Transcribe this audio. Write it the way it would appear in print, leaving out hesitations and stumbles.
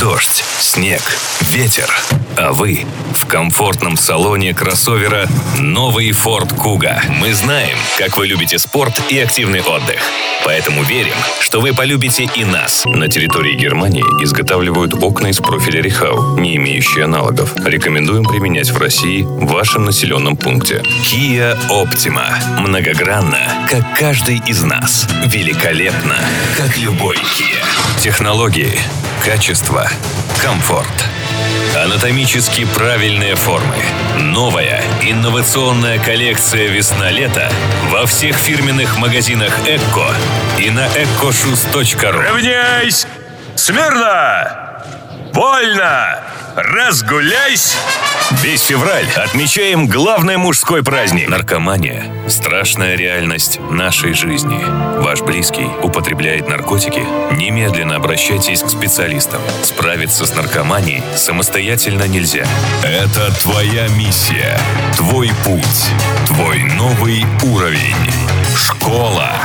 дождь, снег, ветер. А вы в комфортном салоне кроссовера новый Ford Kuga. Мы знаем, как вы любите спорт и активный отдых. Поэтому верим, что вы полюбите и нас. На территории Германии изготавливают окна из профиля Рихау, не имеющие аналогов. Рекомендуем применять в России в вашем населенном пункте. Kia Optima. Многогранно, как каждый из нас. Великолепно, как любой Kia. Технологии, качество, комфорт. Анатомически правильные формы. Новая инновационная коллекция «Весна-лето» во всех фирменных магазинах «Экко» и на ekkoshoes.ru. Равняйсь! Смирно! Вольно! Разгуляйсь! Весь февраль отмечаем главный мужской праздник. Наркомания – страшная реальность нашей жизни. Ваш близкий употребляет наркотики? Немедленно обращайтесь к специалистам. Справиться с наркоманией самостоятельно нельзя. Это твоя миссия, твой путь, твой новый уровень. Школа